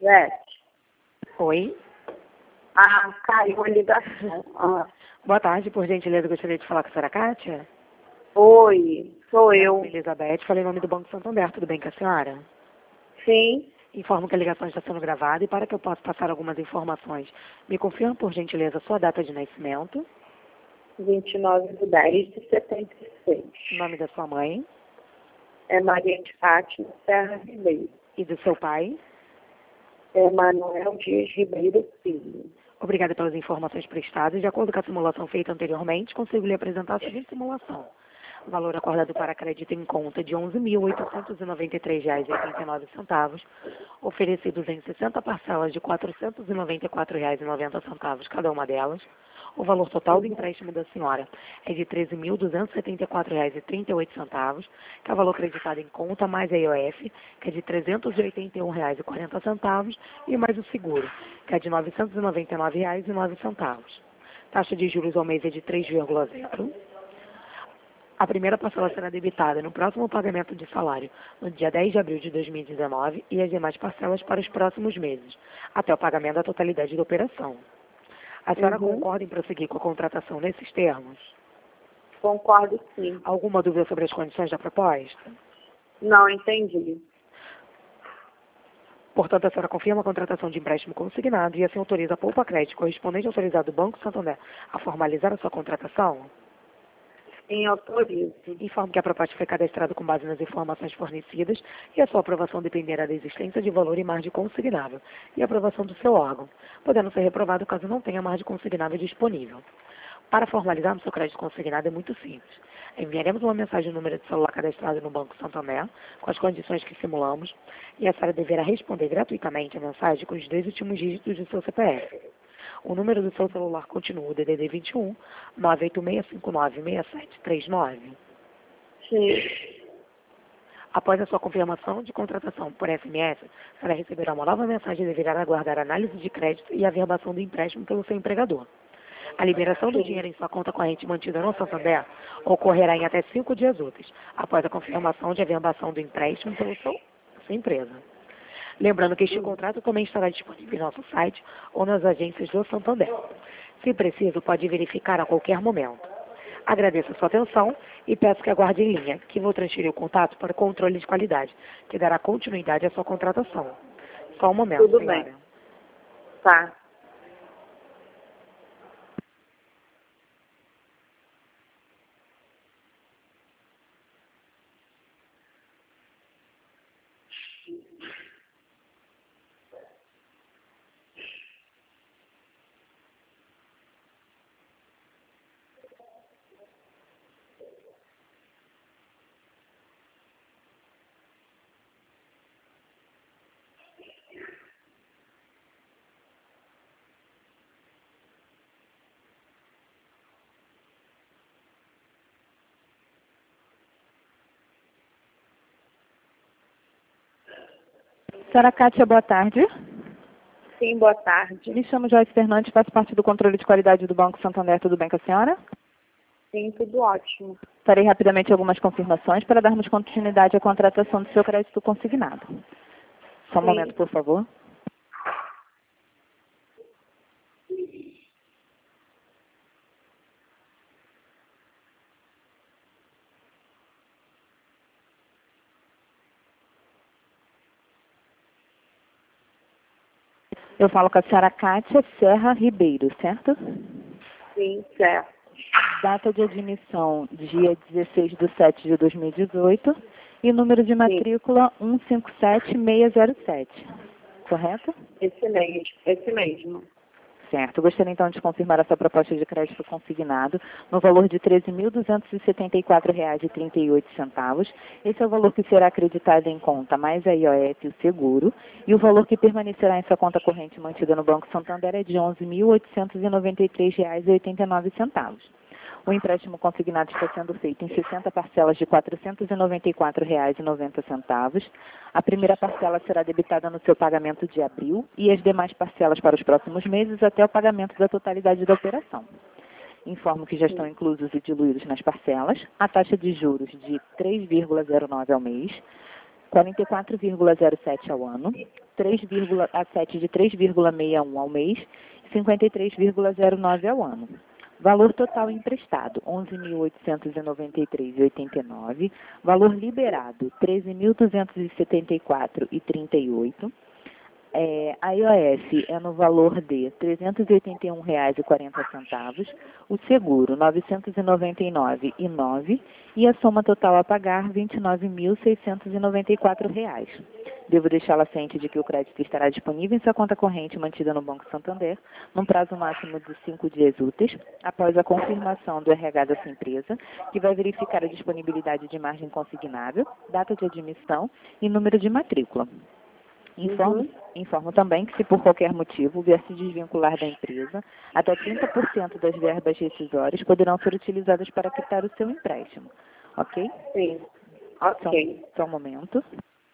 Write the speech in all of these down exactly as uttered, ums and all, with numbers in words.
Sete. Oi. Ah, caiu a ligação. Ah. Boa tarde, por gentileza, gostaria de falar com a senhora Kátia. Oi, sou Eu eu. sou Elizabeth, falei em nome do Banco Santander, tudo bem com a senhora? Sim, Informo que a ligação está sendo gravada e para que eu possa passar algumas informações, me confirma, por gentileza, a sua data de nascimento, vinte e nove de dez de setenta e seis. o nome da sua mãe É Maria de Fátima Serra Ribeiro. e do seu pai. É Manuel Dias Ribeiro Filho. Obrigada pelas informações prestadas. De acordo com a simulação feita anteriormente, consigo lhe apresentar a seguinte simulação. O valor acordado para crédito em conta de onze mil oitocentos e noventa e três reais e oitenta e nove centavos, oferecidos em sessenta parcelas de quatrocentos e noventa e quatro reais e noventa centavos cada uma delas. O valor total do empréstimo da senhora é de treze mil duzentos e setenta e quatro reais e trinta e oito centavos, que é o valor acreditado em conta, mais a I O F, que é de trezentos e oitenta e um reais e quarenta centavos, e mais o seguro, que é de novecentos e noventa e nove reais e nove centavos. Taxa de juros ao mês é de três vírgula zero. A primeira parcela será debitada no próximo pagamento de salário, no dia dez de abril de dois mil e dezenove, e as demais parcelas para os próximos meses, até o pagamento da totalidade da operação. A senhora Uhum. concorda em prosseguir com a contratação nesses termos? Concordo, sim. Alguma dúvida sobre as condições da proposta? Não entendi. Portanto, a senhora confirma a contratação de empréstimo consignado e assim autoriza a Poupa Crédito correspondente autorizado do Banco Santander a formalizar a sua contratação? Sim, autorizo. Informo que a proposta foi cadastrada com base nas informações fornecidas e a sua aprovação dependerá da existência de valor e margem consignável e a aprovação do seu órgão, podendo ser reprovado caso não tenha margem consignável disponível. Para formalizarmos seu crédito consignado é muito simples. Enviaremos uma mensagem no número de celular cadastrado no Banco Santander, com as condições que simulamos, e a senhora deverá responder gratuitamente a mensagem com os dois últimos dígitos do seu C P F. O número do seu celular continua o D D D vinte e um, nove oito seis cinco nove seis sete três nove. Sim. Após a sua confirmação de contratação por S M S, a senhora receberá uma nova mensagem e deverá aguardar a análise de crédito e a averbação do empréstimo pelo seu empregador. A liberação do dinheiro em sua conta corrente mantida no Santander ocorrerá em até cinco dias úteis, após a confirmação de averbação do empréstimo pela sua empresa. Lembrando que este contrato também estará disponível em nosso site ou nas agências do Santander. Se preciso, pode verificar a qualquer momento. Agradeço a sua atenção e peço que aguarde em linha, que vou transferir o contato para o controle de qualidade, que dará continuidade à sua contratação. Só um momento, Tudo senhora. bem. Tá. Senhora Kátia, boa tarde. Sim, boa tarde. Me chamo Joyce Fernandes, faço parte do controle de qualidade do Banco Santander. Tudo bem com a senhora? Sim, tudo ótimo. Farei rapidamente algumas confirmações para darmos continuidade à contratação do seu crédito consignado. Só um Sim. momento, por favor. Eu falo com a senhora Kátia Serra Ribeiro, certo? Sim, certo. Data de admissão, dia dezesseis de setembro de dois mil e dezoito. E número de matrícula um cinco sete seis zero sete. Correto? Esse mesmo. Esse mesmo. Certo. Gostaria então de confirmar a sua proposta de crédito consignado no valor de treze mil duzentos e setenta e quatro reais e trinta e oito centavos. Esse é o valor que será acreditado em conta, mais a I O F e o seguro. E o valor que permanecerá em sua conta corrente mantida no Banco Santander é de onze mil oitocentos e noventa e três reais e oitenta e nove centavos. O empréstimo consignado está sendo feito em sessenta parcelas de quatrocentos e noventa e quatro reais e noventa centavos. A primeira parcela será debitada no seu pagamento de abril e as demais parcelas para os próximos meses até o pagamento da totalidade da operação. Informo que já estão inclusos e diluídos nas parcelas a taxa de juros de três vírgula zero nove ao mês, quarenta e quatro vírgula zero sete ao ano, três, a sete de três vírgula sessenta e um ao mês, cinquenta e três vírgula zero nove ao ano. Valor total emprestado, onze mil oitocentos e noventa e três vírgula oitenta e nove. Valor liberado, treze mil duzentos e setenta e quatro vírgula trinta e oito. É, a I O S é no valor de trezentos e oitenta e um reais e quarenta centavos, o seguro novecentos e noventa e nove reais e nove centavos e a soma total a pagar vinte e nove mil seiscentos e noventa e quatro reais. Devo deixá-la ciente de que o crédito estará disponível em sua conta corrente mantida no Banco Santander, num prazo máximo de cinco dias úteis, após a confirmação do R H da sua empresa, que vai verificar a disponibilidade de margem consignável, data de admissão e número de matrícula. Informo, uhum. informo também que, se por qualquer motivo vier se desvincular da empresa, até trinta por cento das verbas rescisórias poderão ser utilizadas para quitar o seu empréstimo. Ok? Sim. Ok. Só, só um momento.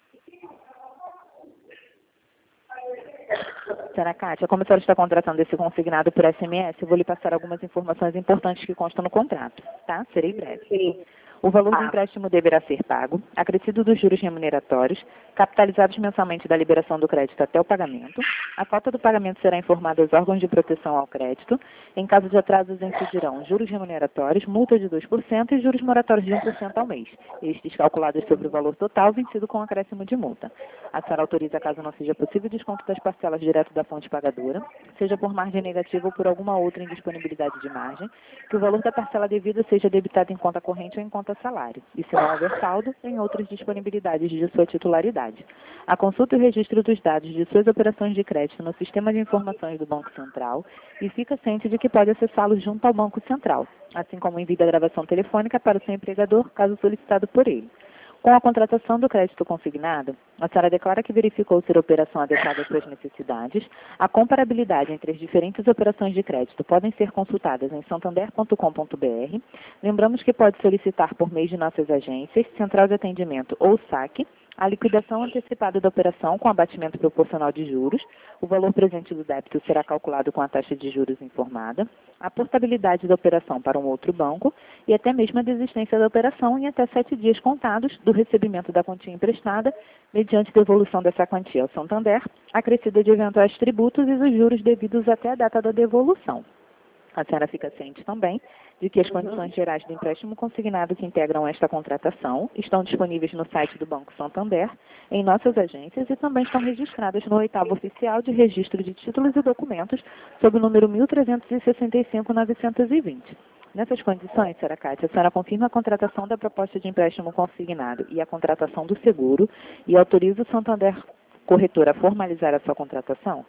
Senhora Kátia, como a senhora está contratando esse consignado por S M S, eu vou lhe passar algumas informações importantes que constam no contrato, tá? Serei breve. Sim. O valor ah. do empréstimo deverá ser pago, acrescido dos juros remuneratórios, capitalizados mensalmente da liberação do crédito até o pagamento. A falta do pagamento será informada aos órgãos de proteção ao crédito. Em caso de atrasos, incidirão juros remuneratórios, multa de dois por cento e juros moratórios de um por cento ao mês, estes calculados sobre o valor total vencido com acréscimo de multa. A senhora autoriza, caso não seja possível, desconto das parcelas direto da fonte pagadora, seja por margem negativa ou por alguma outra indisponibilidade de margem, que o valor da parcela devida seja debitado em conta corrente ou em conta salário, e se não houver saldo, em outras disponibilidades de sua titularidade. A consulta e o registro dos dados de suas operações de crédito no Sistema de Informações do Banco Central e fica ciente de que pode acessá-los junto ao Banco Central, assim como envia a gravação telefônica para o seu empregador, caso solicitado por ele. Com a contratação do crédito consignado, a senhora declara que verificou ser a operação adequada às suas necessidades. A comparabilidade entre as diferentes operações de crédito podem ser consultadas em santander ponto com ponto br. Lembramos que pode solicitar por meio de nossas agências, Central de Atendimento ou saque, a liquidação antecipada da operação com abatimento proporcional de juros. O valor presente do débito será calculado com a taxa de juros informada, a portabilidade da operação para um outro banco e até mesmo a desistência da operação em até sete dias contados do recebimento da quantia emprestada, mediante devolução dessa quantia ao Santander, acrescida de eventuais tributos e os juros devidos até a data da devolução. A senhora fica ciente também de que as condições gerais do empréstimo consignado que integram esta contratação estão disponíveis no site do Banco Santander, em nossas agências e também estão registradas no oitavo oficial de registro de títulos e documentos, sob o número mil trezentos e sessenta e cinco, novecentos e vinte. Nessas condições, senhora Kátia, a senhora confirma a contratação da proposta de empréstimo consignado e a contratação do seguro e autoriza o Santander Corretor a formalizar a sua contratação?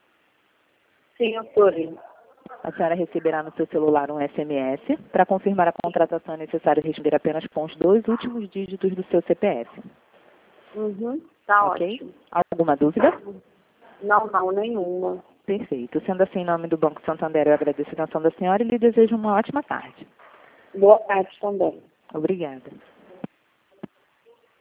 Sim, autorizo. A senhora receberá no seu celular um S M S. Para confirmar a contratação é necessário responder apenas com os dois últimos dígitos do seu C P F. Uhum, tá ok? ótimo. Alguma dúvida? Não, não, nenhuma. Perfeito. Sendo assim, em nome do Banco Santander, eu agradeço a atenção da senhora e lhe desejo uma ótima tarde. Boa tarde também. Obrigada.